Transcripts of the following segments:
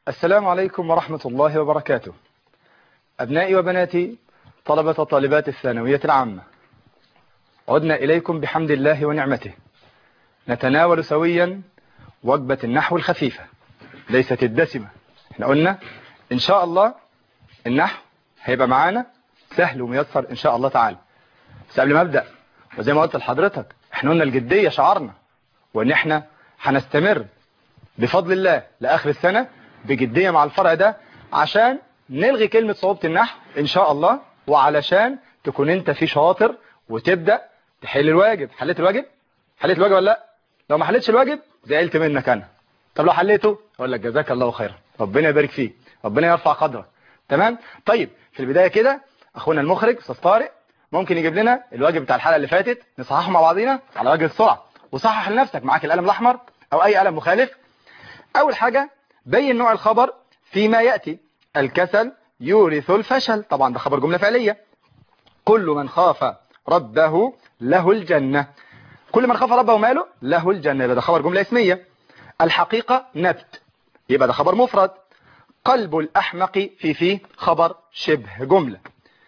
السلام عليكم ورحمة الله وبركاته. أبنائي وبناتي طلبة وطالبات الثانوية العامة، عدنا إليكم بحمد الله ونعمته، نتناول سويا وجبة النحو الخفيفة ليست الدسمة. احنا قلنا إن شاء الله النحو هيبقى معانا سهل وميسر إن شاء الله تعالى. بس قبل ما أبدأ، وزي ما قلت لحضرتك، احنا قلنا الجدية شعارنا، وإن احنا هنستمر بفضل الله لآخر السنة بجدية مع الفرع ده، عشان نلغي كلمة صعوبة النحو إن شاء الله، وعلشان تكون انت في شاطر وتبدأ تحل الواجب. حليت الواجب؟ حليت الواجب ولا لا؟ لو ما حليتش الواجب زعلت منك انا. طب لو حليته اقول لك جزاك الله خيرا، ربنا يبارك فيك، ربنا يرفع قدرك. تمام؟ طيب في البداية كده اخونا المخرج استاذ طارق ممكن يجيب لنا الواجب بتاع الحلقة اللي فاتت نصححه مع بعضينا على وجه السرعة، وصحح لنفسك معاك القلم الاحمر او اي قلم مخالف. اول حاجة بين نوع الخبر فيما يأتي. الكسل يورث الفشل، طبعا ده خبر جملة فعلية. كل من خاف ربه له الجنة، كل من خاف ربه ماله له الجنة، يبقى ده خبر جملة اسمية. الحقيقة نبت، يبقى ده خبر مفرد. قلب الأحمق فيه خبر شبه جملة.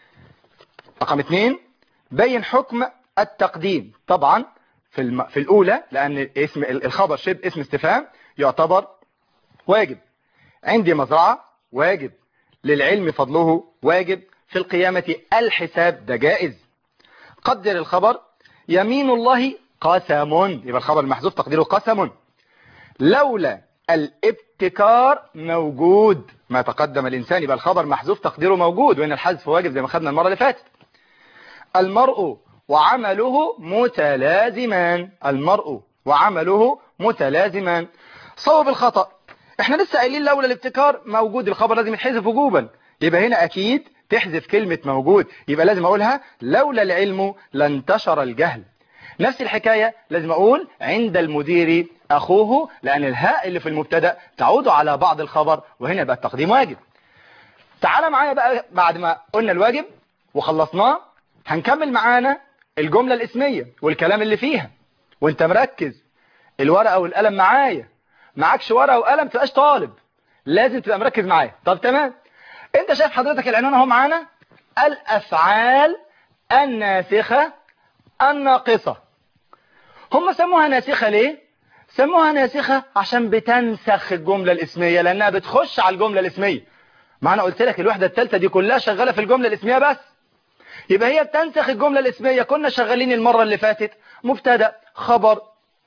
رقم 2 بين حكم التقديم. طبعا في الأولى لأن اسم الخبر شبه اسم استفهام يعتبر واجب. عندي مزرعة واجب، للعلم فضله واجب، في القيامة الحساب ده جائز. قدر الخبر يمين الله قسم، يبقى الخبر المحذوف تقديره قسم. لولا الابتكار موجود، ما تقدم الإنسان، يبقى الخبر محذوف تقديره موجود، وإن الحذف واجب زي ما خدنا المرة اللي فاتت. المرء وعمله متلازمان، المرء وعمله متلازمان. صوب الخطأ، احنا لسه قايلين لولا الابتكار موجود، الخبر لازم يتحذف وجوبا، يبقى هنا اكيد تحذف كلمة موجود، يبقى لازم اقولها لولا العلم لانتشر الجهل. نفس الحكاية لازم اقول عند المدير اخوه، لان الهاء اللي في المبتدا تعود على بعض الخبر، وهنا بقى التقديم واجب. تعال معايا بقى بعد ما قلنا الواجب وخلصناه، هنكمل معانا الجملة الاسمية والكلام اللي فيها، وانت مركز. الورقة والقلم معايا، معكش ورقة وقلم تبقاش طالب، لازم تبقى مركز معايا. طب تمام، انت شايف حضرتك العنوان اهو معانا، الافعال الناسخة الناقصة. هم سموها ناسخة ليه؟ سموها ناسخة عشان بتنسخ الجملة الاسمية، لانها بتخش على الجملة الاسمية. ما انا قلت لك الوحدة الثالثة دي كلها شغالة في الجملة الاسمية بس، يبقى هي بتنسخ الجملة الاسمية. كنا شغالين المرة اللي فاتت مبتدا خبر،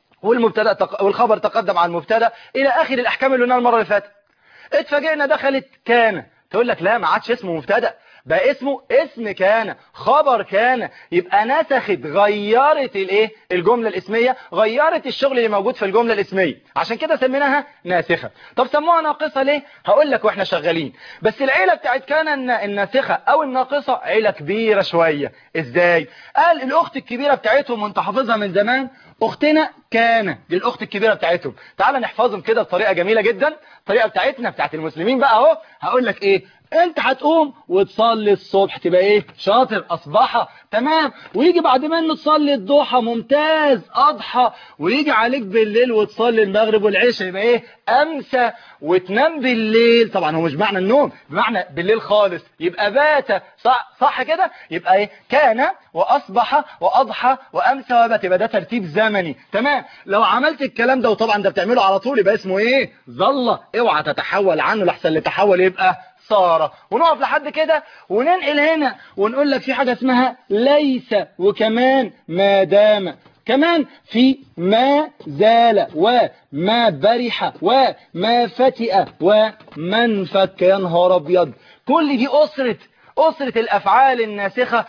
والخبر تقدم عن المبتدا الى اخر الاحكام اللي قلناها المره اللي فاتت. اتفاجئنا دخلت كان، تقول لك لا ما عادش اسمه مبتدا، بقى اسمه اسم كان، خبر كان، يبقى نسخت غيرت الايه الجمله الاسميه، غيرت الشغل اللي موجود في الجمله الاسميه، عشان كده سميناها ناسخه. طب سموها ناقصه ليه؟ هقول لك واحنا شغالين. بس العيله بتاعت كان الناسخه او الناقصه عيله كبيره شويه. ازاي؟ قال الاخت الكبيره بتاعتهم وانت حافظها من زمان، اختنا كان، دي الاخت الكبيره بتاعتهم. تعال نحفظهم كده بطريقه جميله جدا، الطريقه بتاعتنا بتاعت المسلمين بقى اهو. هقول لك ايه، انت هتقوم وتصلي الصبح تبقى ايه شاطر، اصبحه تمام، ويجي بعد منه تصلي الضحى ممتاز، اضحى، ويجي عليك بالليل وتصلي المغرب والعشاء يبقى ايه امسى، وتنام بالليل. طبعا هو مش معنى النوم، بمعنى بالليل خالص، يبقى بات. صح كده؟ يبقى ايه كان واصبح واضحى وامسى وبات، يبقى ده ترتيب زمني تمام. لو عملت الكلام ده، وطبعا ده بتعمله على طول، يبقى اسمه ايه ظل. اوعى تتحول عنه لحسن اللي تحول يبقى صار. ونقف لحد كده وننقل هنا ونقول لك في حاجة اسمها ليس، وكمان ما دام، كمان في ما زال، وما برح، وما فتئ، ومن فك. يا نهار ابيض، كل دي أسرة الأفعال الناسخة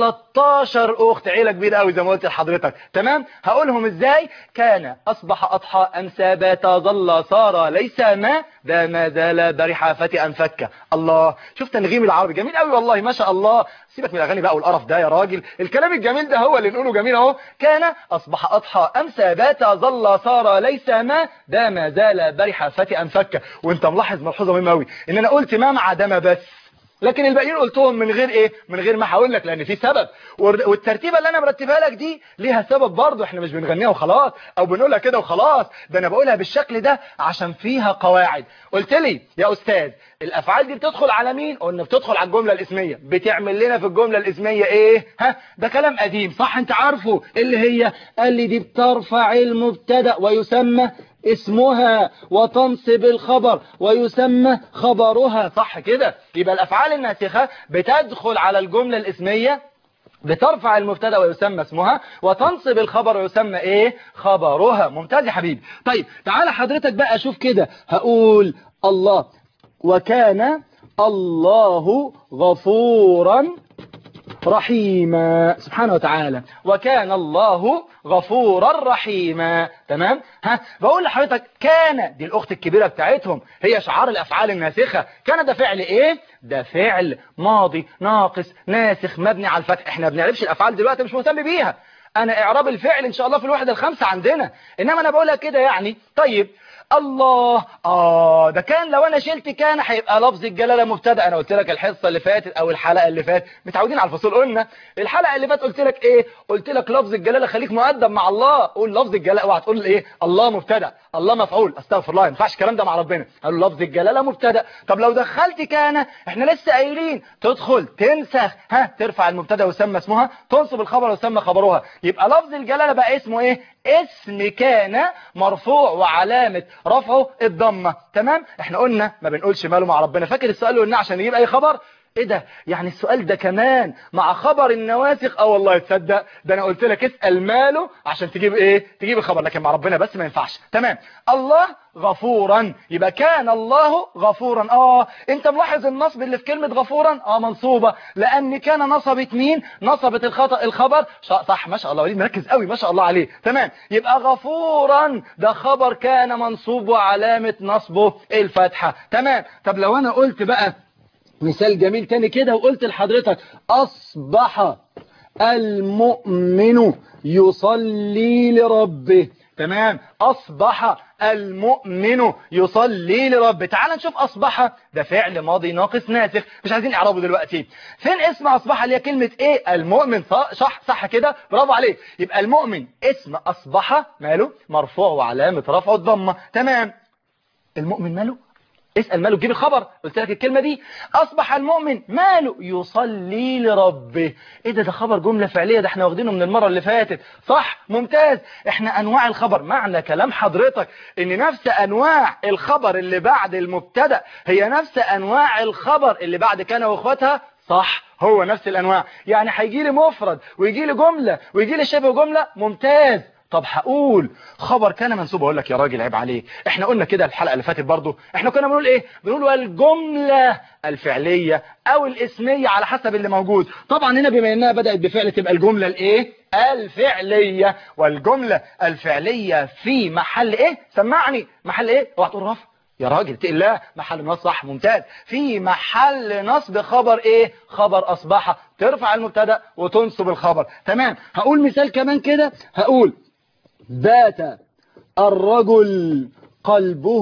13 أخت، عيلة كبيرة قوي زي ما قلت لحضرتك تمام. هقولهم إزاي؟ كان، أصبح، أضحى، أمسى، بات، ظل، صار، ليس، ما ده، ما زال، برح، فتئ، فك. الله، شوف تنغيم العربي جميل قوي والله ما شاء الله. سيبك من الأغاني بقى والقرف ده يا راجل، الكلام الجميل ده هو اللي نقوله جميل اهو. كان، أصبح، أضحى، أمسى، بات، ظل، صار، ليس، ما ده، ما زال، برح، فتئ، فك. وانت ملاحظ ملحوظة مهمة قوي ان انا قلت ما مع ده ما بس، لكن الباقيين قلتهم من غير ايه؟ من غير ما هقول لك، لان في سبب، والترتيبه اللي انا مرتبها لك دي ليها سبب برضه. احنا مش بنغنيها وخلاص او بنقولها كده وخلاص، ده انا بقولها بالشكل ده عشان فيها قواعد. قلت لي يا استاذ الافعال دي بتدخل على مين؟ قلنا بتدخل على الجمله الاسميه. بتعمل لنا في الجمله الاسميه ايه؟ ها، ده كلام قديم صح، انت عارفه، اللي هي قال لي دي بترفع المبتدا ويسمى اسمها وتنصب الخبر ويسمى خبرها، صح كده؟ يبقى الافعال الناسخه بتدخل على الجمله الاسميه، بترفع المبتدا ويسمى اسمها، وتنصب الخبر ويسمى ايه؟ خبرها. ممتاز يا حبيبي. طيب تعالى حضرتك بقى شوف كده، هقول الله وكان الله غفورا رحيما سبحانه وتعالى، وكان الله غفورا رحيما. تمام؟ ها، بقول لحضرتك كان دي الاخت الكبيره بتاعتهم، هي شعار الافعال الناسخه. كان ده فعل ايه؟ ده فعل ماضي ناقص ناسخ مبني على الفتح. احنا ما بنعرفش الافعال دلوقتي، مش مهتم بيها، انا اعراب الفعل ان شاء الله في الوحده الخامسه عندنا، انما انا بقولها كده يعني. طيب الله، ده كان لو انا شلت كان هيبقى لفظ الجلاله مبتدا. انا قلت لك الحصه اللي فاتت او الحلقه اللي فاتت، متعودين على الفصول، قلنا الحلقه اللي فاتت قلت لك ايه؟ قلت لك لفظ الجلاله خليك مؤدب مع الله، قول لفظ الجلاله، اوعى تقول ايه الله مبتدا الله مفعول، استغفر الله، ما ينفعش الكلام ده مع ربنا. قال له لفظ الجلاله مبتدا. طب لو دخلت كان، احنا لسه قايلين تدخل تنسخ، ها، ترفع المبتدا ويسمى اسمها، تنصب الخبر ويسمى خبرها. يبقى لفظ الجلاله بقى اسمه ايه؟ اسم كان مرفوع وعلامه رفعه الضمه. تمام؟ احنا قلنا ما بنقولش ماله مع ربنا. فاكر السؤال اللي قلنا عشان يجيب اي خبر؟ ايه ده؟ يعني السؤال ده كمان مع خبر النواسخ؟ والله تصدق ده انا قلت لك اسال ماله عشان تجيب ايه؟ تجيب الخبر، لكن مع ربنا بس ما ينفعش. تمام؟ الله غفورا، يبقى كان الله غفورا. انت ملاحظ النصب اللي في كلمه غفورا؟ منصوبه، لان كان نصبت مين؟ نصبت الخبر. صح، ما شاء الله، وليد مركز قوي، ما شاء الله عليه. تمام؟ يبقى غفورا ده خبر كان منصوب وعلامه نصبه الفتحه. تمام؟ طب لو انا قلت بقى مثال جميل تاني كده وقلت لحضرتك أصبح المؤمن يصلي لربه. تمام؟ أصبح المؤمن يصلي لربه. تعال نشوف أصبح ده فعل ماضي ناقص ناسخ، مش عايزين إعرابه دلوقتي. فين اسم أصبح اللي هي كلمة إيه؟ المؤمن. صح كده، برافو عليك. يبقى المؤمن اسم أصبح ماله؟ مرفوع وعلامة رفعه الضمة. تمام؟ المؤمن ماله؟ اسأل ماله تجيب الخبر، قلت لك الكلمة دي. أصبح المؤمن ماله؟ يصلي لربه. إيه ده خبر جملة فعلية، ده احنا واخدينه من المرة اللي فاتت. صح، ممتاز. احنا أنواع الخبر، معنى كلام حضرتك إن نفس أنواع الخبر اللي بعد المبتدأ هي نفس أنواع الخبر اللي بعد كان وإخواتها. صح، هو نفس الأنواع. يعني هيجي لي مفرد ويجي لي جملة ويجي لي شبه جملة. ممتاز. طب هقول خبر كان منصوب، اقول لك يا راجل عيب عليك، احنا قلنا كده الحلقه اللي فاتت برضو، احنا كنا بنقول ايه؟ بنقول الجمله الفعليه او الاسميه على حسب اللي موجود. طبعا هنا بما انها بدات بفعل تبقى الجمله الايه؟ الفعليه. والجمله الفعليه في محل ايه؟ سمعني، محل ايه؟ اوعى تقول رفع يا راجل، اتق الله، محل نصب. صح، ممتاز. في محل نصب خبر ايه؟ خبر اصبح، ترفع المبتدا وتنصب الخبر. تمام؟ هقول مثال كمان كده، هقول بات الرجل قلبه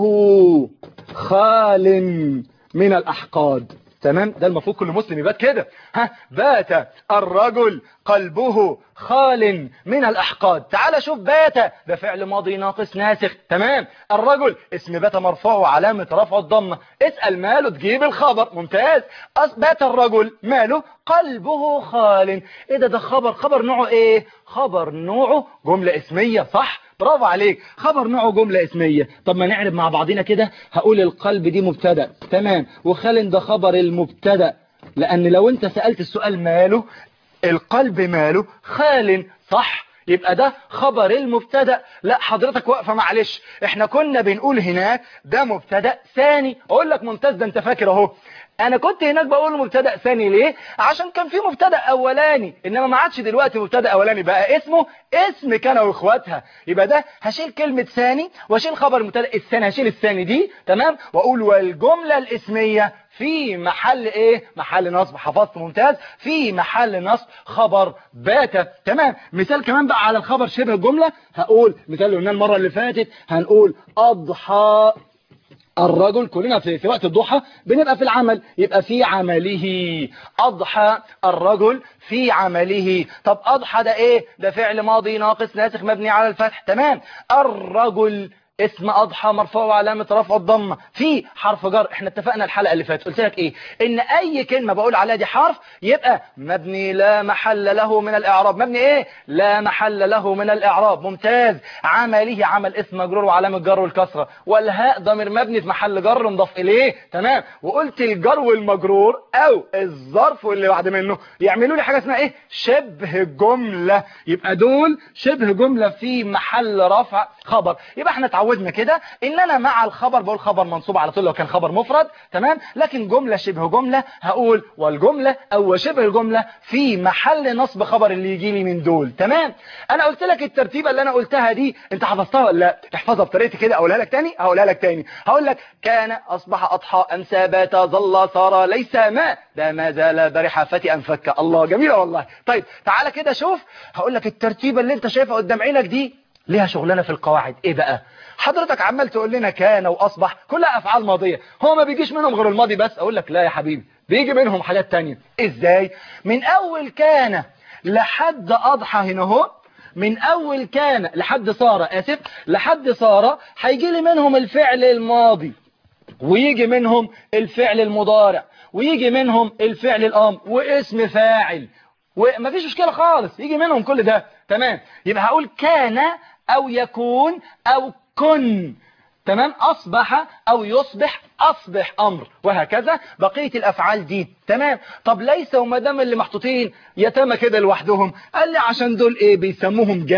خال من الأحقاد. تمام؟ ده المفروض كل مسلم يبات كده. بات الرجل قلبه خال من الأحقاد. تعال شوف بات ده فعل ماضي ناقص ناسخ. تمام؟ الرجل اسم بات مرفوع وعلامة رفعه الضمة. اسأل ماله تجيب الخبر. ممتاز. بات الرجل ماله؟ قلبه خال. ايه ده خبر نوعه ايه؟ خبر نوعه جملة اسمية. صح، برافو عليك، خبر نوعه جملة اسمية. طب ما نعرب مع بعضنا كده، هقول القلب دي مبتدا. تمام؟ وخال ده خبر المبتدا، لان لو انت سألت السؤال ماله القلب ماله؟ خال. صح، يبقى ده خبر المبتدا. لا حضرتك واقفه، معلش، احنا كنا بنقول هناك ده مبتدا ثاني. اقول لك ممتاز، ده انت فاكر اهو. انا كنت هناك بقول مبتدا ثاني ليه؟ عشان كان في مبتدا اولاني، انما ما عادش دلوقتي مبتدا اولاني، بقى اسمه اسم كان واخواتها. يبقى ده هشيل كلمه ثاني واشيل خبر المبتدا الثاني، هشيل الثاني دي. تمام؟ واقول والجمله الاسميه في محل ايه؟ محل نصب. حفظت، ممتاز. في محل نصب خبر بات. تمام؟ مثال كمان بقى على الخبر شبه الجمله، هقول مثال اللي قلناه المره اللي فاتت، هنقول اضحى الرجل كلنا في وقت الضحى بنبقى في العمل، يبقى في عمله. أضحى الرجل في عمله. طب أضحى ده إيه؟ ده فعل ماضي ناقص ناسخ مبني على الفتح. تمام. الرجل اسم أضحى مرفوع وعلامة رفع الضمة، في حرف جر. احنا اتفقنا الحلقة اللي فاتت قلت لك ايه؟ ان اي كلمة بقول عليها دي حرف يبقى مبني لا محل له من الاعراب. مبني ايه؟ لا محل له من الاعراب. ممتاز. عمله، عمل اسم مجرور وعلامة جر والكسرة، والهاء ضمير مبني في محل جر مضاف اليه. تمام. وقلت الجر والمجرور او الظرف واللي بعد منه يعملوا لي حاجة اسمها ايه؟ شبه جملة. يبقى دول شبه جملة في محل رفع خبر. يبقى احنا اتعودنا كده ان انا مع الخبر بقول خبر منصوب على طول لو كان خبر مفرد. تمام. لكن جملة شبه جملة هقول والجملة او شبه الجملة في محل نصب خبر اللي يجي لي من دول. تمام. انا قلت لك الترتيبة اللي انا قلتها دي انت حفظتها ولا لا؟ احفظها بطريقتي كده. اقولها لك تاني. هقول لك كان، اصبح، اضحى، امسى، بات، ظل، صار، ليس، ما، ده ما زال، برح، فتئ، انفك. الله، جميلة والله. طيب تعالى كده شوف. هقول لك الترتيبة اللي انت شايفها قدام عينك دي ليها شغلانه في القواعد. ايه بقى؟ حضرتك عمال تقول لنا كان واصبح كلها افعال ماضيه، هو ما بيجيش منهم غير الماضي بس. اقول لك لا يا حبيبي، بيجي منهم حاجات تانية. ازاي؟ من اول كان لحد اضحى هنا اهو، من اول كان لحد صار، لحد صار هيجي لي منهم الفعل الماضي، ويجي منهم الفعل المضارع، ويجي منهم الفعل الامر واسم فاعل، ومفيش مشكلة خالص، يجي منهم كل ده. تمام. يبقى هقول كان او يكون او كن. تمام. اصبح او يصبح، اصبح امر، وهكذا بقية الافعال دي. تمام. طب ليس وما دام اللي محطوطين يتامى كده لوحدهم، قال لي عشان دول ايه؟ بيسموهم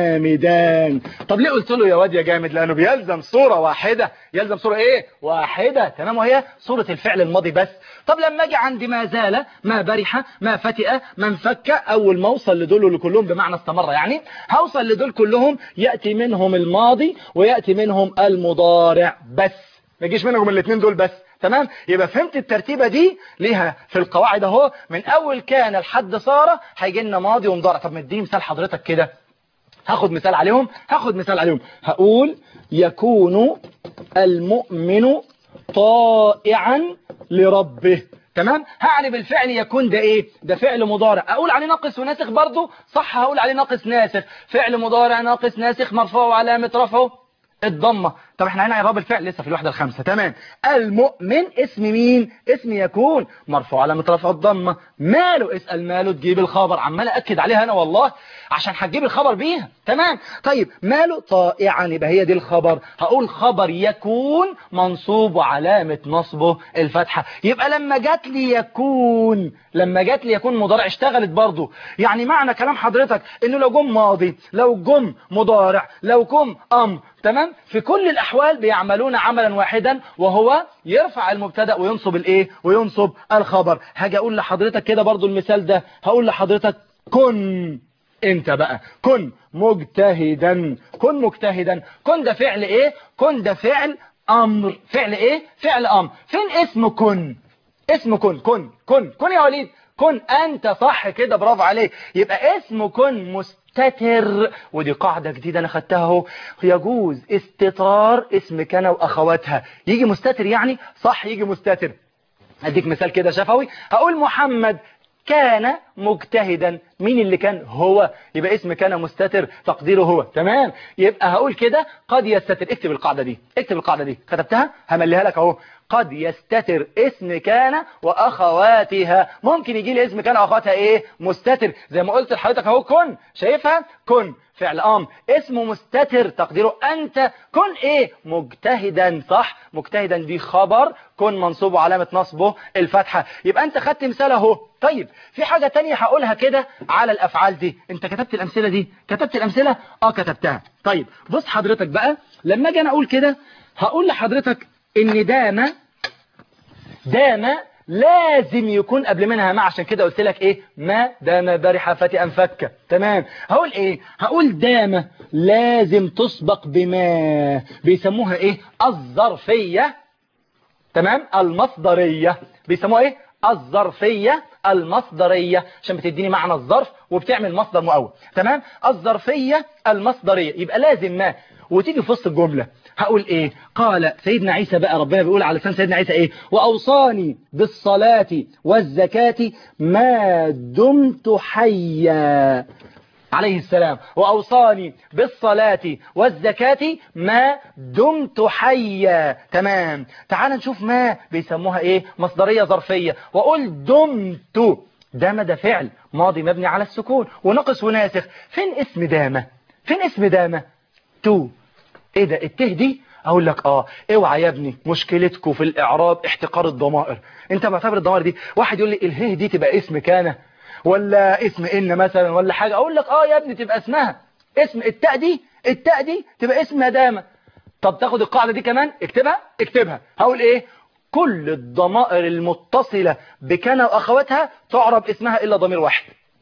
جامدان. طب ليه قلت له يا واد يا جامد؟ لانه بيلزم صورة واحدة. يلزم صورة ايه؟ واحدة. تمام. وهي صورة الفعل الماضي بس. طب لما اجي عند ما زال، ما برح، ما فتئ، ما انفك، اول ما اوصل لدول اللي كلهم بمعنى استمر يعني، هوصل لدول كلهم ياتي منهم الماضي وياتي منهم المضارع بس، ما يجيش منهم الاثنين دول بس. تمام. يبقى فهمت الترتيبه دي ليها في القواعد اهو. من اول كان لحد صار هيجي لنا ماضي ومضارع. طب مديني مثال حضرتك كده. هاخد مثال عليهم. هقول يكون المؤمن طائعا لربه. تمام. هعني بالفعل يكون ده ايه؟ ده فعل مضارع. اقول عليه ناقص وناسخ برضو؟ صح، هقول عليه ناقص ناسخ. فعل مضارع ناقص ناسخ مرفوع وعلامة رفعه الضمة. طب احنا هنا اعراب الفعل لسه في الوحدة الخامسة. تمام. المؤمن اسم مين؟ اسم يكون مرفوع علامة رفع الضمة. ماله؟ اسأل ماله تجيب الخبر. عمال اكد عليها انا والله عشان هتجيب الخبر بيها. تمام. طيب ماله؟ طائعا، يبقى هي دي الخبر. هقول خبر يكون منصوب وعلامة نصبه الفتحة. يبقى لما جات لي يكون مضارع اشتغلت برضو. يعني معنى كلام حضرتك انه لو جم ماضي، لو جم مضارع، لو جم امر، تمام، في كل الاحوال بيعملون عملا واحدا، وهو يرفع المبتدا وينصب الايه؟ وينصب الخبر. هاجي اقول لحضرتك كده برضو المثال ده. هقول لحضرتك كن انت بقى، كن مجتهدا. كن ده فعل ايه؟ كن ده فعل امر. فعل ايه؟ فعل امر. فين اسم كن؟ اسم كن يا وليد. كن انت، صح كده، برافو عليك. يبقى اسم كن مستتر، ودي قاعدة جديدة انا خدتها اهو. يجوز استترار اسم كان واخواتها. يجي مستتر يعني؟ صح، يجي مستتر. اديك مثال كده شفوي. هقول محمد كان مجتهدا. مين اللي كان؟ هو. يبقى اسم كان مستتر تقديره هو. تمام. يبقى هقول كده قد يستتر. اكتب القاعدة دي. كتبتها؟ همليها لك اهو. قد يستتر اسم كان واخواتها. ممكن يجي لي اسم كان واخواتها ايه؟ مستتر. زي ما قلت لحضرتك اهو. كن، شايفها؟ كن فعل امر اسمه مستتر تقديره انت. كن ايه؟ مجتهدا. صح، مجتهدا دي خبر، كن منصوب وعلامة نصبه الفتحة. يبقى انت خدت مثال اهو. طيب في حاجة تانية هقولها كده على الافعال دي. انت كتبت الامثلة دي؟ كتبت الامثلة؟ كتبتها. طيب بص حضرتك بقى، لما اجي انا اقول كده هقول لحضرتك ان دام لازم يكون قبل منها ما. عشان كده قلت لك ايه؟ ما دام برح فتئ انفك. تمام. هقول ايه؟ هقول دام لازم تسبق بما. بيسموها ايه؟ الظرفية. تمام. المصدرية. بيسموها ايه؟ الظرفية المصدرية، عشان بتديني معنى الظرف وبتعمل مصدر مؤول. تمام. الظرفية المصدرية. يبقى لازم ما وتيجي في وسط الجملة. هقول ايه؟ قال سيدنا عيسى بقى، ربنا بيقول على لسان سيدنا عيسى ايه؟ واوصاني بالصلاة والزكاة ما دمت حيا عليه السلام. وأوصاني بالصلاة والزكاة ما دمت حيا. تمام. تعال نشوف ما بيسموها ايه؟ مصدرية ظرفية. وأقول دمت، دام ده فعل ماضي مبني على السكون ونقص وناسخ. فين اسم دامة؟ فين اسم دامة؟ تو. ايه ده الته دي؟ اقول لك اوعى يا ابني مشكلتكم في الاعراب احتقار الضمائر. انت معتبر الضمائر دي، واحد يقول لي اله دي تبقى اسم كان ولا اسم ان مثلا ولا حاجه، اقول لك يا ابني تبقى اسمها اسم. التاء دي تبقى اسم دامه. طب تاخد القاعده دي كمان، اكتبها. هقول ايه؟ كل الضمائر المتصله بكان واخواتها تعرب اسمها الا ضمير واحد.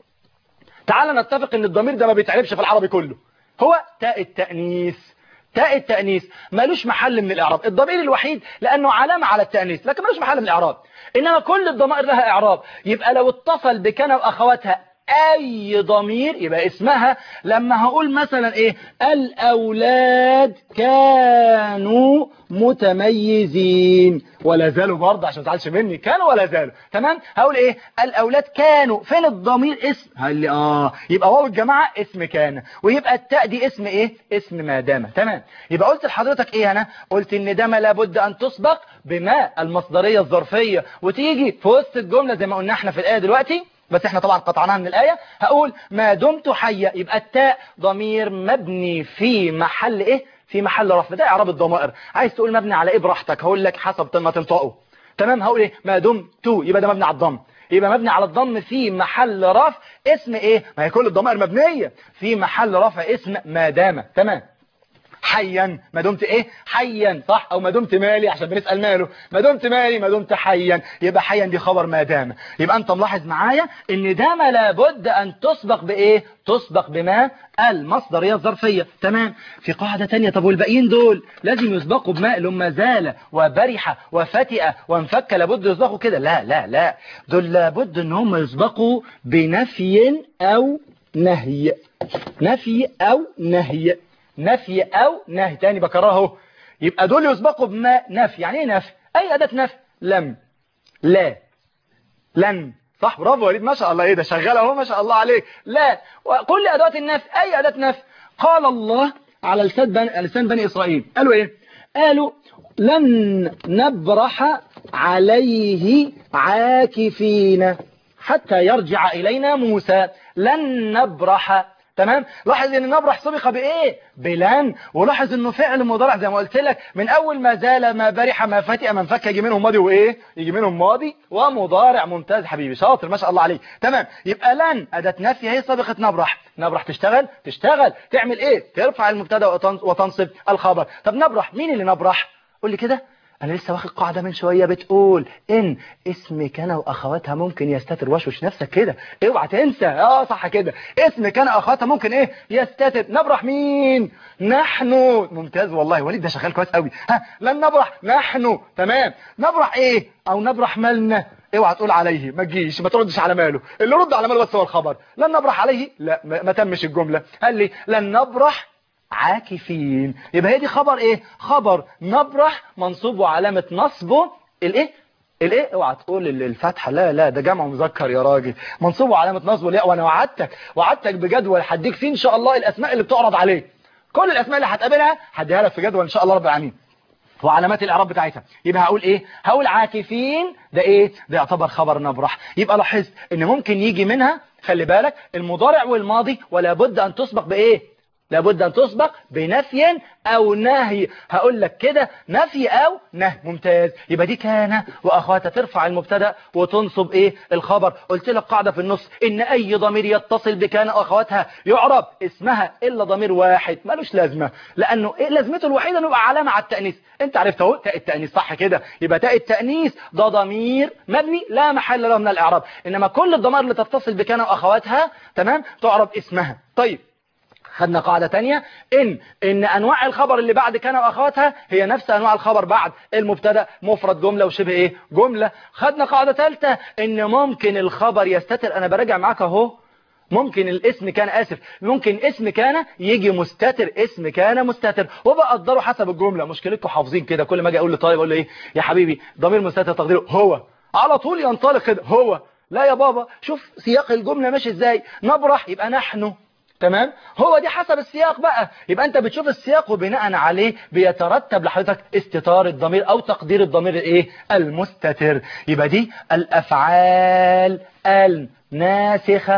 تعال نتفق ان الضمير ده ما بيتعربش في العربي كله، هو تاء التأنيث. تاء التأنيث مالوش محل من الإعراب، الضمير الوحيد لأنه علامة على التأنيث لكن مالوش محل من الإعراب. إنما كل الضمائر لها إعراب. يبقى لو اتصل بكان وأخواتها أي ضمير يبقى اسمها. لما هقول مثلا إيه؟ الأولاد كانوا متميزين، ولا زالوا برضه عشان ما تزعلش مني، كانوا ولا زالوا. تمام. هقول إيه؟ الأولاد كانوا. فين الضمير اسم؟ قال لي يبقى واو الجماعة اسم كان، ويبقى التاء دي اسم إيه؟ اسم ما دام. تمام. يبقى قلت لحضرتك إيه؟ أنا قلت إن دام لابد أن تسبق بما المصدرية الظرفية وتيجي في وسط الجملة زي ما قلنا احنا في الآية دلوقتي، بس احنا طبعا قطعناها من الآية. هقول ما دمت حيا، يبقى التاء ضمير مبني في محل ايه؟ في محل رفع. ده اعراب الضمائر. عايز تقول مبني على ايه براحتك، هقول لك حسب ما تنطقه. تمام. هقول ايه؟ ما دمت، يبقى ده مبني على الضم، يبقى مبني على الضم في محل رفع اسم ايه؟ ما هي كل الضمائر مبنية في محل رفع اسم ما دام. تمام. حيا، ما دمت ايه؟ حيا، صح؟ او ما دمت مالي عشان بنسأل ماله، ما دمت مالي، ما دمت حيا. يبقى حيا دي خبر ما دام. يبقى انت ملاحظ معايا ان دام لابد ان تسبق بايه؟ تسبق بما المصدرية الظرفية. تمام. في قاعدة تانية، طب والباقيين دول لازم يسبقوا بما لما زال وبرح وفتئ وانفك، لابد يسبقوا كده؟ لا لا لا، دول لابد ان هم يسبقوا بنفي او نهي. نفي او نهي. نفي او نهي. تاني بكرره. يبقى دول يسبقوا بما نفي. يعني ايه نفي؟ اي اداة نفي. لم، لا، لن. صح، برافو وليد، ما شاء الله. ايه ده شغال اهو، ما شاء الله عليك. لا، كل ادوات النفي. اي اداة نفي. قال الله على لسان بني اسرائيل، قالوا ايه؟ قالوا لن نبرح عليه عاكفين حتى يرجع الينا موسى. لن نبرح. تمام. لاحظ ان نبرح سبق بايه؟ بلن. ولاحظ انه فعل مضارع زي ما قلت لك، من اول ما زال ما برح ما فتئ ما انفك يجي منهم ماضي وايه؟ يجي منهم ماضي ومضارع. ممتاز حبيبي، شاطر ما شاء الله عليك. تمام. يبقى لن اداه نفي هي سابقه نبرح. نبرح تشتغل تعمل ايه؟ ترفع المبتدا وتنصب الخبر. طب نبرح مين اللي نبرح؟ قول لي كده. انا لسه واخد قاعده من شويه بتقول ان اسم كان واخواتها ممكن يستتر. وشوش نفسك كده، اوعى تنسى. صح كده، اسم كان واخواتها ممكن ايه؟ يستتر. نبرح مين؟ نحن. ممتاز والله وليد، ده شغال كويس قوي. لن نبرح نحن. تمام. نبرح ايه؟ او نبرح مالنا. اوعى تقول عليه، ما تجيش، ما تردش على ماله. اللي رد على ماله بس هو الخبر. لن نبرح عليه، لا ما تمش الجمله. قال لي لن نبرح عاكفين. يبقى هي دي خبر ايه؟ خبر نبرح منصوب وعلامة نصبه الايه؟ اوعى تقول الفتحة. لا ده جمع مذكر يا راجل. منصوب وعلامة نصبه الياء. وانا وعدتك بجدول هديك فيه ان شاء الله الاسماء اللي بتعرض عليه. كل الاسماء اللي هتقابلها هديها لك في جدول ان شاء الله رب العالمين وعلامات الاعراب بتاعتها. يبقى هقول ايه؟ هقول عاكفين. ده ايه؟ ده يعتبر خبر نبرح. يبقى لاحظت ان ممكن يجي منها، خلي بالك، المضارع والماضي، ولا بد ان تسبق بايه؟ لابد أن تسبق بنفي أو نهي. هقول لك كده نفي أو نهي. ممتاز. يبقى دي كان وأخواتها ترفع المبتدا وتنصب إيه؟ الخبر. قلت لك قاعدة في النص إن أي ضمير يتصل بكان وأخواتها يعرب اسمها إلا ضمير واحد ملوش لازمة، لأنه إيه لازمته الوحيدة؟ إنه يبقى علامة على التأنيث. أنت عرفت أهو تاء التأنيث، صح كده؟ يبقى تاء التأنيث ده ضمير مبني لا محل له من الإعراب. إنما كل الضمائر اللي تتصل بكان وأخواتها تمام تعرب اسمها. طيب، خدنا قاعدة تانية إن أنواع الخبر اللي بعد كان وأخواتها هي نفس أنواع الخبر بعد المبتدا، مفرد، جملة، وشبه إيه؟ جملة. خدنا قاعدة ثالثة إن ممكن الخبر يستتر. أنا براجع معاك أهو ممكن الاسم كان آسف، ممكن اسم كان يجي مستتر، اسم كان مستتر، وبقدره حسب الجملة. مشكلتكم حافظين كده، كل ما اجي اقول لطالب اقول له ايه يا حبيبي ضمير مستتر تقديره هو، على طول ينطلق كده هو. لا يا بابا، شوف سياق الجملة ماشي ازاي. نبرح يبقى نحن، تمام. هو دي حسب السياق بقى، يبقى انت بتشوف السياق وبناء عليه بيترتب لحضرتك استتار الضمير او تقدير الضمير الايه المستتر. يبقى دي الافعال الناسخة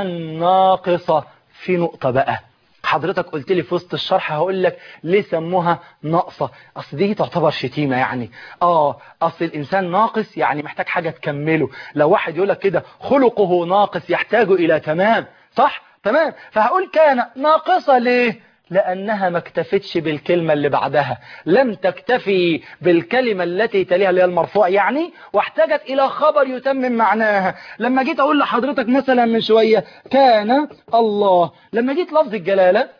الناقصة. في نقطة بقى حضرتك قلت لي في وسط الشرح، هقول لك ليه سموها ناقصة. اصل دي تعتبر شتيمة يعني. اصل الانسان ناقص يعني محتاج حاجة تكمله. لو واحد يقول لك كده خلقه ناقص يحتاج الى تمام، صح؟ تمام. فهقول كان ناقصة ليه؟ لأنها ما اكتفتش بالكلمة اللي بعدها، لم تكتفي بالكلمة التي تليها اللي هي المرفوع يعني، واحتاجت إلى خبر يتمم معناها. لما جيت أقول لحضرتك مثلا من شوية كان الله، لما جيت لفظ الجلالة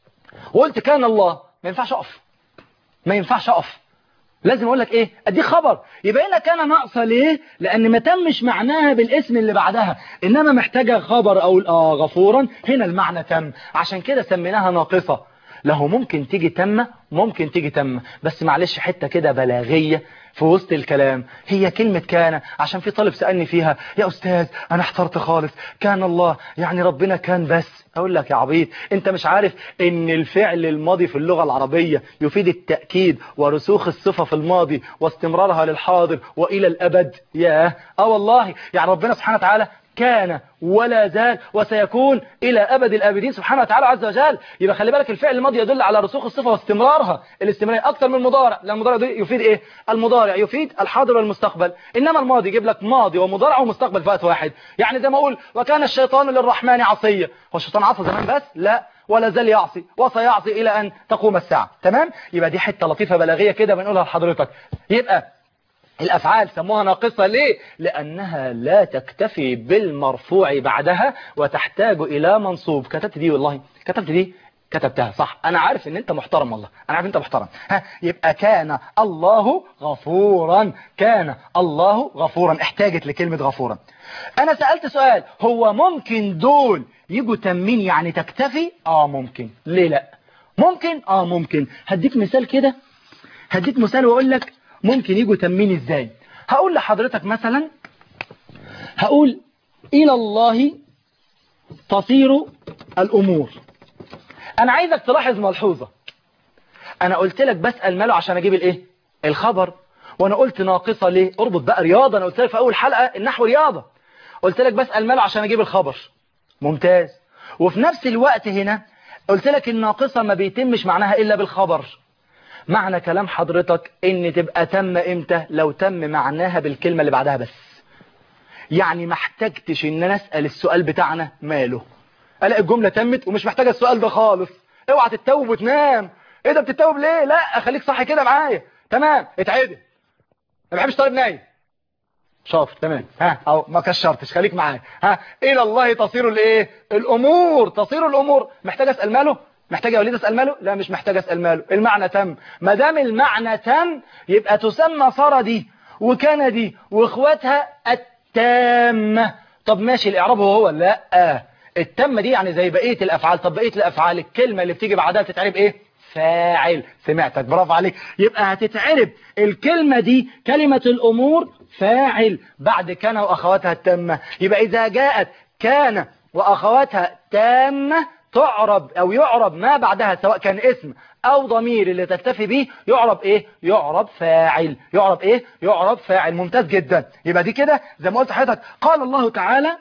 وقلت كان الله، ما ينفعش أقف، ما ينفعش أقف، لازم اقول لك ايه ادي خبر. يبقى هنا كان ناقصه ليه؟ لان ما تمش معناها بالاسم اللي بعدها، انما محتاجه خبر او غفورا. هنا المعنى تم، عشان كده سميناها ناقصه. له ممكن تيجي تم، ممكن تيجي تم، بس معلش حته كده بلاغيه في وسط الكلام. هي كلمة كان عشان في طالب سألني فيها يا أستاذ أنا احترت خالص، كان الله يعني ربنا كان بس. أقول لك يا عبيط، أنت مش عارف إن الفعل الماضي في اللغة العربية يفيد التأكيد ورسوخ الصفة في الماضي واستمرارها للحاضر وإلى الأبد. ياه والله، يعني ربنا سبحانه وتعالى كان ولا زال وسيكون إلى أبد الآبدين سبحانه وتعالى عز وجل. يبقى خلي بالك الفعل الماضي يدل على رسوخ الصفة واستمرارها، الاستمرارية أكثر من المضارع، لأن المضارع يفيد إيه؟ المضارع يفيد الحاضر والمستقبل، إنما الماضي يجيب لك ماضي ومضارع ومستقبل في وقت واحد. يعني زي ما أقول وكان الشيطان للرحمن عصيا، هو الشيطان عصى زمان بس؟ لا، ولا زال يعصي وسيعصي إلى أن تقوم الساعة. تمام؟ يبقى دي حتة لطيفة بلاغية كده بنقولها لحضرتك. يبقى الأفعال سموها ناقصة ليه؟ لأنها لا تكتفي بالمرفوع بعدها وتحتاج إلى منصوب. كتبت دي والله، كتبت دي، كتبتها صح. أنا عارف إن أنت محترم والله، أنا عارف إن أنت محترم. يبقى كان الله غفورا، كان الله غفورا، احتاجت لكلمة غفورا. أنا سألت سؤال، هو ممكن دول يجوا تمين يعني تكتفي؟ ممكن. ليه لا؟ ممكن، ممكن. هديك مثال كده، هديك مثال وأقول لك ممكن يجوا تمين ازاي. هقول لحضرتك مثلا، هقول الى الله تصير الامور. انا عايزك تلاحظ ملحوظة، انا قلت لك بسأل ماله عشان اجيب الايه الخبر، وانا قلت ناقصة ليه؟ اربط بقى رياضة، انا قلت لك في اول حلقة النحو رياضة، قلت لك بسأل ماله عشان اجيب الخبر. ممتاز. وفي نفس الوقت هنا قلت لك الناقصة ما بيتمش معناها الا بالخبر. معنى كلام حضرتك ان تبقى تم امتى؟ لو تم معناها بالكلمة اللي بعدها بس. يعني ما احتجتش ان انا اسأل السؤال بتاعنا ماله، الاقي الجملة تمت ومش محتاجة السؤال ده خالص. اوعى تتوب وتنام. ايه ده بتتوب ليه؟ لا، خليك صح كده معايا. تمام، اتعدل. ما بحبش طالب نايم. شاطر، تمام. او ما كشرتش، خليك معايا. الى الله تصير الايه الامور، تصير الامور. محتاج اسال ماله؟ محتاج يا وليد اسال ماله؟ لا، مش محتاج اسال ماله، المعنى تم. ما دام المعنى تم يبقى تسمى صار دي وكان دي واخواتها التامه. طب ماشي، الاعراب هو لا، التامه دي يعني زي بقيه الافعال. طب بقيه الافعال الكلمه اللي بتيجي بعدها تتعرب ايه؟ فاعل. سمعتك، برافو عليك. يبقى هتتعرب الكلمة دي كلمة الأمور فاعل بعد كان وأخواتها التامة. يبقى إذا جاءت كان وأخواتها تامة تعرب أو يعرب ما بعدها سواء كان اسم أو ضمير اللي تكتفي به يعرب إيه؟ يعرب فاعل. يعرب إيه؟ يعرب فاعل. ممتاز جدا. يبقى دي كده زي ما قلت لحضرتك، قال الله تعالى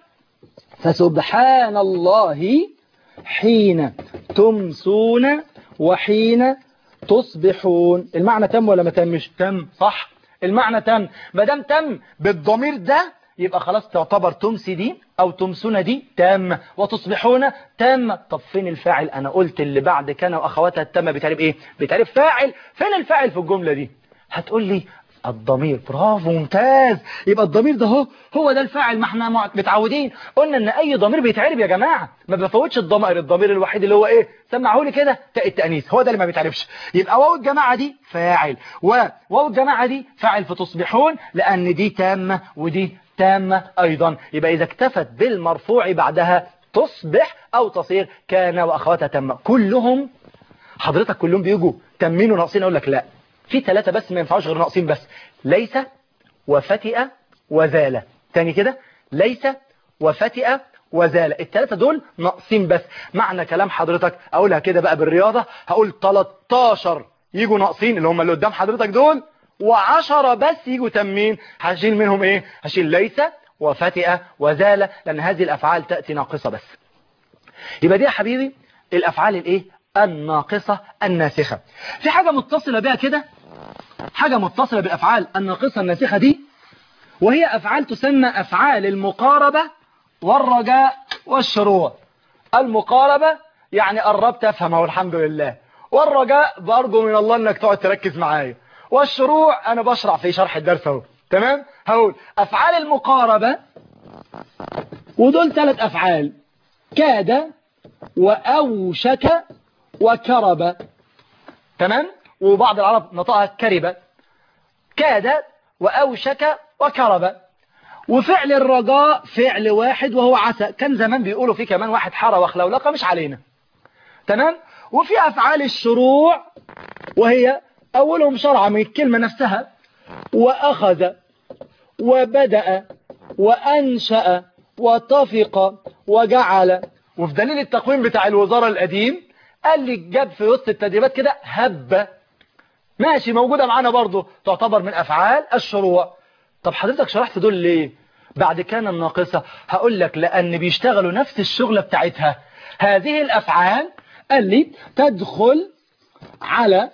فسبحان الله حين تمسون وحين تصبحون. المعنى تم ولا ما تمش؟ تم، صح، المعنى تم. ما دام تم بالضمير ده يبقى خلاص تعتبر تمسي دي او تمسون دي تم، وتصبحون تم. طب فين الفاعل؟ انا قلت اللي بعد كان واخواتها التم بتعرف ايه؟ بتعرف فاعل. فين الفاعل في الجملة دي؟ هتقول لي الضمير. برافو، ممتاز. يبقى الضمير ده هو ده الفاعل. ما احنا متعودين قلنا ان اي ضمير بيتعرب يا جماعه، ما بفوتش الضمائر. الضمير الوحيد اللي هو ايه؟ سمعوا لي كده، تاء التانيث، هو ده اللي ما بيتعربش. يبقى واو الجماعه دي فاعل، وواو الجماعه دي فاعل في تصبحون لان دي تامه ودي تامه ايضا. يبقى اذا اكتفت بالمرفوع بعدها تصبح أو تصير كان وأخواتها تم. كلهم حضرتك كلهم بيجوا تمين وناقصين. أقول لك لا، في 3 بس ما ينفعوش غير ناقصين بس، ليس وفتئ وزال. تاني كده، ليس وفتئ وزال، ال3 دول ناقصين بس. معنى كلام حضرتك أقولها كده بقى بالرياضة، هقول 13 يجوا ناقصين اللي هم اللي قدام حضرتك دول، و10 بس يجوا تمين. هشيل منهم ايه؟ هشيل ليس وفتئ وزال، لأن هذه الأفعال تأتي ناقصة بس. يبقى دي يا حبيبي الأفعال الايه؟ الناقصة الناسخة. في حاجة متصلة بها كده، حاجة متصلة بالأفعال الناقصة الناسخة دي، وهي أفعال تسمى أفعال المقاربة والرجاء والشروع. المقاربة يعني قربت أفهمه والحمد لله، والرجاء برجو من الله أنك تقعد تركز معايا، والشروع أنا بشرع في شرح الدرس اهو. تمام؟ هقول أفعال المقاربة، ودول 3 أفعال: كاد وأوشك وكرب. تمام؟ وبعض العرب نطقها كرب. كاد وأوشك وكرب. وفعل الرجاء فعل واحد وهو عسى، كان زمان بيقولوا فيه كمان واحد حرى وخلولقة، مش علينا. تمام؟ وفي أفعال الشروع، وهي أولهم شرع من الكلمة نفسها: وأخذ وبدأ وأنشأ وطفق وجعل. وفي دليل التقويم بتاع الوزارة القديم قال لي جاب في وسط التدريبات كده هب، ماشي، موجودة معانا برضو، تعتبر من أفعال الشروع. طب حضرتك شرحت دول ليه بعد كان الناقصة؟ هقول لك لأن بيشتغلوا نفس الشغلة بتاعتها. هذه الأفعال قال لي تدخل على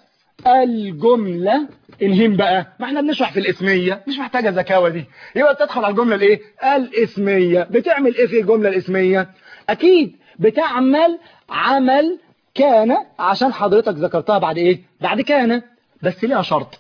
الجملة. انهم بقى، ما احنا بنشرح في الاسمية، مش محتاجة ذكاوة دي. يبقى تدخل على الجملة الايه؟ الاسمية. بتعمل ايه في الجملة الاسمية؟ اكيد بتعمل عمل كان، عشان حضرتك ذكرتها بعد ايه؟ بعد كان، بس ليها شرط.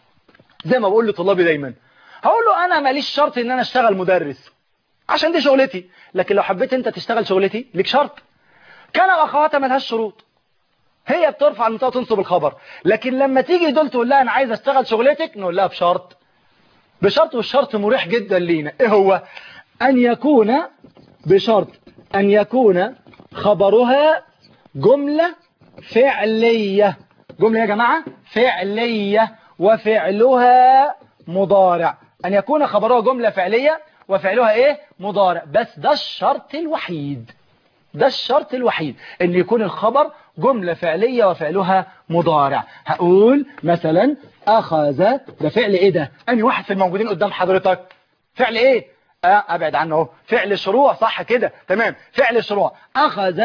زي ما بقول لطلابي دايما، هقول له انا ماليش شرط ان انا اشتغل مدرس عشان دي شغلتي، لكن لو حبيت انت تشتغل شغلتي ليك شرط. كان واخواتها ملهاش شروط، هي بترفع المبتدا وتنصب الخبر. لكن لما تيجي دول تقول لها انا عايز اشتغل شغلتك، نقول لها بشرط. والشرط مريح جدا لينا. ايه هو؟ ان يكون، بشرط ان يكون خبرها جملة فعلية. جملة يا جماعة فعلية، وفعلها مضارع. ان يكون خبرها جملة فعلية وفعلها ايه؟ مضارع. بس ده الشرط الوحيد، ده الشرط الوحيد، ان يكون الخبر جملة فعلية وفعلها مضارع. هقول مثلا اخذ، ده فعل ايه؟ ده انهي واحد في الموجودين قدام حضرتك؟ فعل ايه؟ ابعد عنه اهو، فعل شروع، صح كده؟ تمام، فعل شروع. اخذ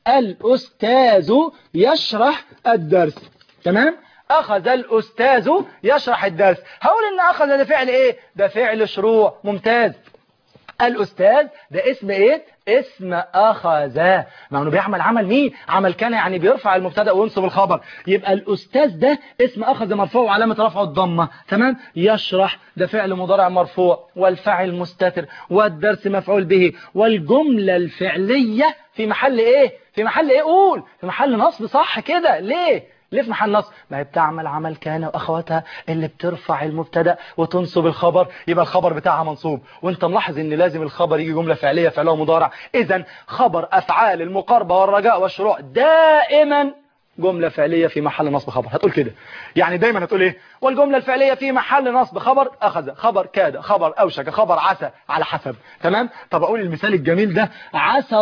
الاستاذ يشرح الدرس. تمام، اخذ الاستاذ يشرح الدرس. هقول ان اخذ ده فعل ايه؟ ده فعل شروع. ممتاز. الأستاذ ده اسم إيه؟ اسم أخذ. ما هو بيعمل عمل مين؟ عمل كان، يعني بيرفع المبتدا وينصب الخبر. يبقى الأستاذ ده اسم أخذ مرفوع وعلامة رفعه الضمة. تمام؟ يشرح ده فعل مضارع مرفوع والفاعل مستتر، والدرس مفعول به، والجملة الفعلية في محل إيه؟ في محل إيه؟ قول في محل نصب. صح كده؟ ليه في محل نصب؟ ما هي بتعمل عمل كان واخواتها اللي بترفع المبتدا وتنصب الخبر، يبقى الخبر بتاعها منصوب. وانت ملاحظ ان لازم الخبر يجي جمله فعليه فعلها مضارع. اذا خبر افعال المقاربه والرجاء والشروع دائما جمله فعليه في محل نصب خبر. هتقول كده يعني دايما هتقول ايه؟ والجمله الفعليه في محل نصب خبر اخذ، خبر كاد، خبر اوشك، خبر عسى، على حسب. تمام. طب اقول المثال الجميل ده: عسى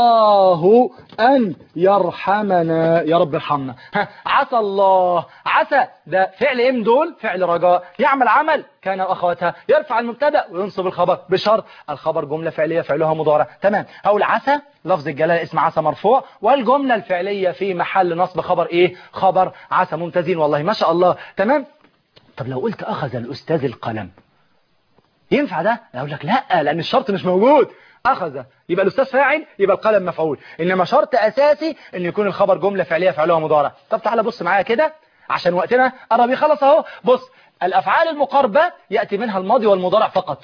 الله ان يرحمنا. يا رب ارحمنا. عسى الله، عسى ده فعل ايه من دول؟ فعل رجاء، يعمل عمل كان واخواتها، يرفع المبتدا وينصب الخبر بشرط الخبر جمله فعليه فعلها مضارع. تمام. هقول عسى لفظ الجلاله اسم عسى مرفوع، والجمله الفعليه في محل نصب خبر ايه؟ خبر عسى. ممتازين والله ما شاء الله. تمام. طب لو قلت اخذ الاستاذ القلم ينفع ده؟ اقول لك لا، لان الشرط مش موجود. اخذ يبقى الاستاذ فاعل، يبقى القلم مفعول، انما شرط اساسي ان يكون الخبر جمله فعليه فعلها مضارع. طب تعالى بص معايا كده عشان وقتنا قرب يخلص اهو. بص، الافعال المقاربه ياتي منها الماضي والمضارع فقط.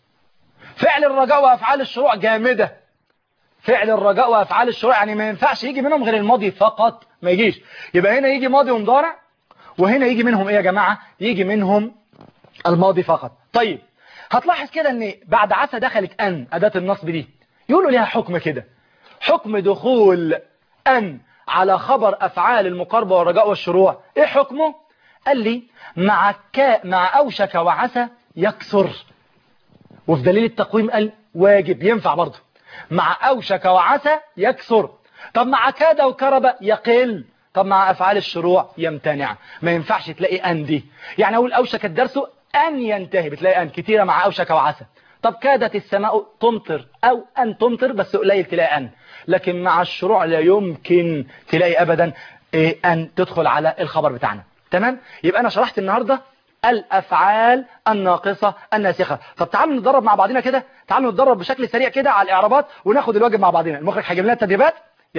فعل الرجاء وافعال الشروع جامده. فعل الرجاء وافعال الشروع يعني ما ينفعش يجي منهم غير الماضي فقط، ما يجيش. يبقى هنا يجي ماضي ومضارع، وهنا يجي منهم ايه يا جماعه؟ يجي منهم الماضي فقط. طيب هتلاحظ كده ان بعد عسى دخلت ان اداه النصب دي، يقولوا ليها حكم كده. حكم دخول أن على خبر أفعال المقاربة والرجاء والشروع إيه حكمه؟ قال لي مع أوشك وعسى يكسر، وفي دليل التقويم قال واجب ينفع برضه. مع أوشك وعسى يكسر. طب مع كاد وكرب يقل. طب مع أفعال الشروع يمتنع. ما ينفعش تلاقي أن دي. يعني أقول أوشك الدرس أن ينتهي، بتلاقي أن كتيرة مع أوشك وعسى. طب كادت السماء تمطر أو أن تمطر، بس قليل تلاقي أن. لكن مع الشروع لا يمكن تلاقي أبدا أن تدخل على الخبر بتاعنا. تمام؟ يبقى أنا شرحت النهاردة الأفعال الناقصة الناسخة. طب تعالوا نتدرب مع بعضنا كده، تعالوا نتدرب بشكل سريع كده على الإعرابات وناخد الواجب مع بعضنا. المخرج هيجيب لنا التدريبات.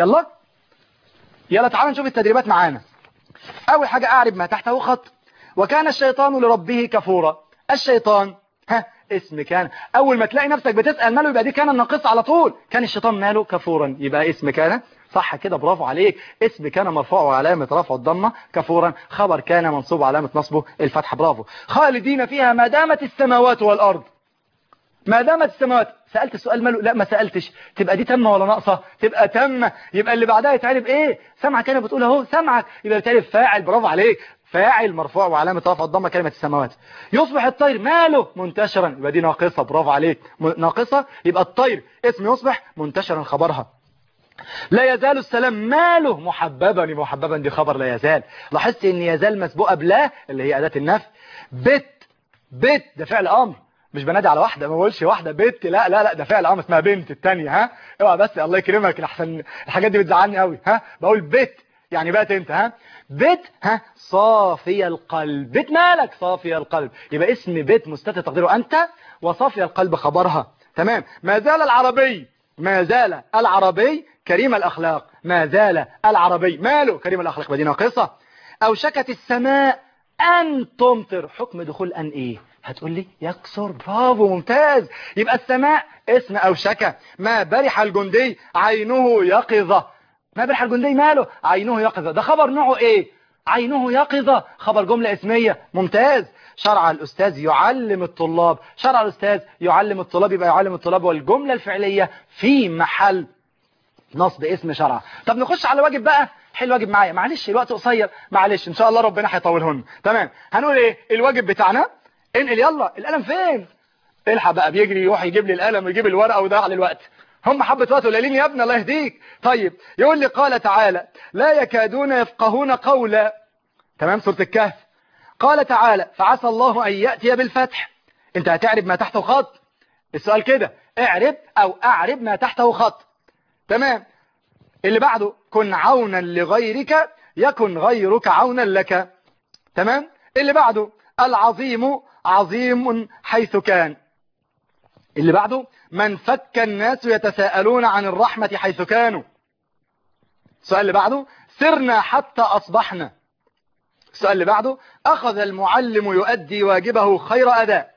يلا تعالوا نشوف التدريبات معانا. أول حاجة أعرب ما تحته خط. وكان الشيطان لربه كفورا. الشيطان اسم كان. أول ما تلاقي نفسك بتسأل ماله يبقى دي كان الناقصة على طول. كان الشيطان ماله كفورا، يبقى اسم كان. صح كده، برافو عليك. اسم كان مرفوع وعلامة رفعه الضمة، كفورا خبر كان منصوب وعلامة نصبه الفتحة. برافو. خالدين فيها ما دامت السماوات والأرض. ما دامت السماوات. سألت السؤال ماله؟ لا ما سألتش. تبقى دي تامة ولا ناقصة؟ تبقى تامة. يبقى اللي بعدها يتعرف ايه؟ سمعك انا بتقول اهو سمعك، يبقى يتعرف فاعل. برافو عليك. فاعل مرفوع وعلامة رفع الضمة كلمة السماوات. يصبح الطير ماله منتشرا، يبقى دي ناقصة. برافو عليك. ناقصة، يبقى الطير اسم يصبح منتشرا خبرها. لا يزال السلام ماله محببا، يبقى محببا دي خبر لا يزال. لاحظت ان يزال مسبوقة بلا اللي هي أداة النفي. بت ده فعل امر، مش بنادي على واحدة، ما بقولش واحدة بنت، لا لا لا، ده فعل امر اسمها بنت التانية. اوعى بس الله يكرمك احسن الحاجات دي بتزعلني قوي. بقول بت يعني بقت انت. بت صافي القلب. بت مالك صافي القلب، يبقى اسم بت مستتر تقديره انت، وصافي القلب خبرها. تمام. ما زال العربي، ما زال العربي كريم الاخلاق. ما زال العربي ماله كريم الاخلاق، بدي ناقصة. اوشكت السماء ان تمطر. حكم دخول ان ايه؟ هتقول لي يكسر. برافو ممتاز. يبقى السماء اسم اوشك. ما برح الجندي عينه يقظة. ما برح الجندي ماله عينه يقظة، ده خبر نوعه ايه؟ عينه يقظة، خبر جملة اسمية. ممتاز. شرع الأستاذ يعلم الطلاب. شرع الأستاذ يعلم الطلاب، يبقى يعلم الطلاب والجملة الفعلية في محل نصب اسم شرع. طب نخش على الواجب بقى. حل واجب معايا، معلش الوقت قصير، معلش ان شاء الله ربنا هيطولهن. تمام. هنقول ايه الواجب بتاعنا؟ انقل يلا. القلم فين؟ الحق بقى، بيجري يروح يجيب لي القلم ويجيب الورقه ويضيع على الوقت. هم حبه وقت قليلين يا ابني، الله يهديك. طيب يقول لي قال تعالى لا يكادون يفقهون قولا. تمام. سوره الكهف. قال تعالى فعسى الله ان ياتي بالفتح. انت هتعرب ما تحته خط. السؤال كده اعرب او اعرب ما تحته خط. تمام. اللي بعده كن عونا لغيرك يكن غيرك عونا لك. تمام. اللي بعده العظيم عظيم حيث كان. اللي بعده من فك الناس يتساءلون عن الرحمة حيث كانوا. السؤال اللي بعده سرنا حتى أصبحنا. السؤال اللي بعده أخذ المعلم يؤدي واجبه خير أداء.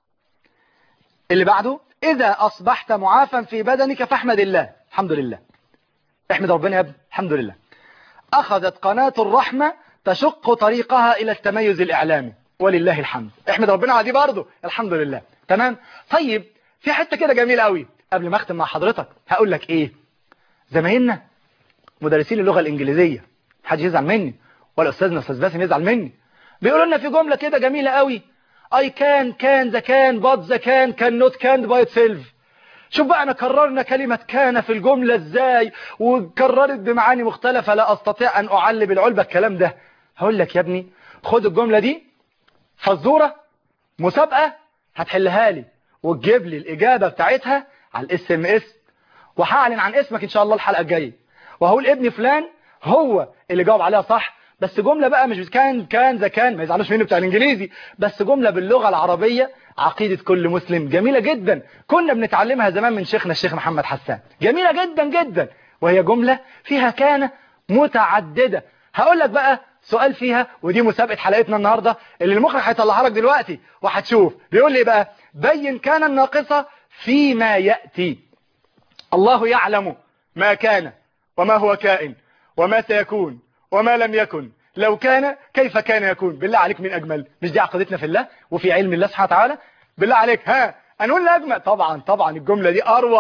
اللي بعده إذا أصبحت معافا في بدنك فاحمد الله. الحمد لله. احمد ربنا يا ابن. الحمد لله. أخذت قناة الرحمة تشق طريقها إلى التميز الإعلامي ولله الحمد. احمد ربنا على دي برضه. الحمد لله. تمام. طيب في حتة كده جميل قوي قبل ما اختم مع حضرتك. هقول لك ايه، زمايلنا مدرسين اللغة الإنجليزية حد يزعل مني، ولا أستاذنا أستاذ باسم يزعل مني، بيقولوا لنا في جملة كده جميلة قوي I can the can but the can cannot can by itself. شوف بقى، انا كررنا كلمة كان في الجملة ازاي، وكررت بمعاني مختلفة لا استطيع ان اعلب العلبة الكلام ده. هقول لك يا ابني خد الجملة دي فزورة مسابقة هتحلها لي وتجيب لي الاجابة بتاعتها على الاس ام اس، وهعلن عن اسمك ان شاء الله الحلقة الجاية، وهقول ابني فلان هو اللي جاوب عليها صح. بس جملة بقى مش كان ذا كان، ما يزعلوش مني بتاع الانجليزي، بس جملة باللغة العربية عقيدة كل مسلم جميلة جدا، كنا بنتعلمها زمان من شيخنا الشيخ محمد حسان، جميلة جدا جدا، وهي جملة فيها كان متعددة. هقول لك بقى سؤال فيها، ودي مسابقة حلقتنا النهاردة اللي المخرج هيطلعها لك دلوقتي وهتشوف. بيقول لي بقى بين كان الناقصة فيما يأتي. الله يعلم ما كان وما هو كائن وما سيكون وما لم يكن، لو كان كيف كان يكون. بالله عليك من أجمل؟ مش دي عقيدتنا في الله وفي علم الله سبحانه وتعالى؟ بالله عليك ها أنقول أجمل؟ طبعا طبعا الجملة دي أروع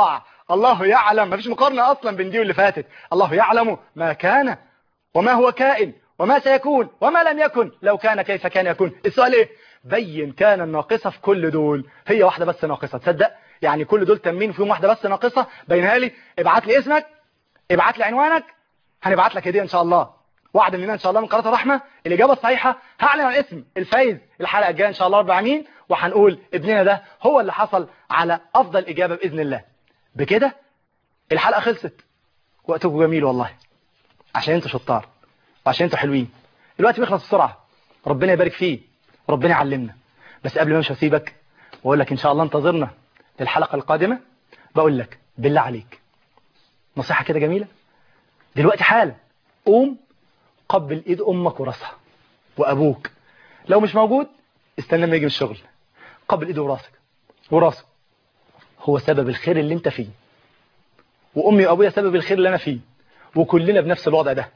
الله يعلم، مفيش مقارنة أصلا بين دي واللي فاتت. الله يعلم ما كان وما هو كائن وما سيكون وما لم يكن، لو كان كيف كان يكون. السؤال ايه؟ بين كان الناقصة في كل دول، هي واحدة بس ناقصة. تصدق يعني كل دول تمين فيهم واحدة بس ناقصة؟ بينها لي. ابعت لي اسمك، ابعت لي عنوانك، هنبعت لك هدية ان شاء الله. وعد مننا ان شاء الله من قناة الرحمة. الإجابة الصحيحة هعلن عن اسم الفايز الحلقة الجاية ان شاء الله رب العالمين، وهنقول ابننا ده هو اللي حصل على افضل إجابة بإذن الله. بكده الحلقة خلصت. وقتكم جميل والله، عشان انتوا شطار وعشان انتوا حلوين. الوقت بيخلص بسرعة، ربنا يبارك فيه وربنا يعلمنا. بس قبل ما مش هسيبك واقول لك ان شاء الله انتظرنا للحلقة القادمة، بقول لك بالله عليك نصيحة كده جميلة. دلوقتي حالا قوم قبل ايد امك وراسها وابوك. لو مش موجود استنى ما يجي من الشغل. قبل ايده وراسك وراسه. هو سبب الخير اللي انت فيه، وامي وابويا سبب الخير اللي انا فيه، وكلنا بنفس الوضع ده.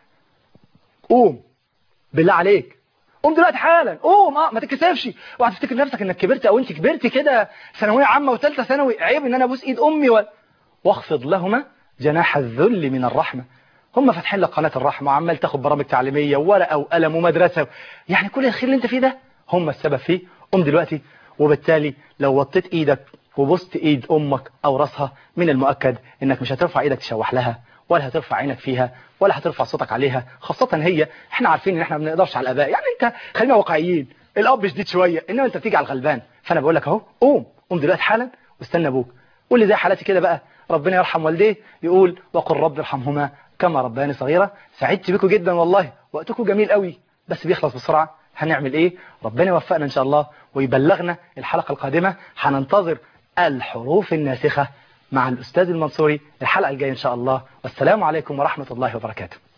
قوم بالله عليك، قوم دلوقتي حالا، قوم. ما تتكسفش وهتفتكر نفسك انك كبرت او انت كبرت كده ثانويه عامه وثالثه ثانوي. عيب ان انا ابوس ايد امي واخفض لهما جناح الذل من الرحمه. هم فاتحين لك قناه الرحمه وعمال تاخد برامج تعليميه وورقه وقلم ومدرسه، يعني كل الخير اللي انت فيه ده هم السبب فيه. قوم دلوقتي. وبالتالي لو وطيت ايدك وبصت ايد امك او راسها، من المؤكد انك مش هترفع ايدك تشوح لها، ولا هترفع عينك فيها، ولا هترفع صوتك عليها. خاصة هي احنا عارفين ان احنا ما بنقدرش على الاباء، يعني انت خلينا واقعيين، الاب شديد شوية، انما انت بتيجي على الغلبان. فانا بقول لك اهو، قوم دلوقتي حالا واستنى ابوك. واللي زي حالاتي كده بقى ربنا يرحم والديه يقول وقل رب ارحمهما كما ربياني صغيرة. سعدت بكم جدا والله، وقتكم جميل قوي بس بيخلص بسرعة. هنعمل ايه؟ ربنا يوفقنا ان شاء الله ويبلغنا الحلقة القادمة. هننتظر الحروف الناسخة مع الأستاذ المنصوري الحلقة الجاية إن شاء الله. والسلام عليكم ورحمة الله وبركاته.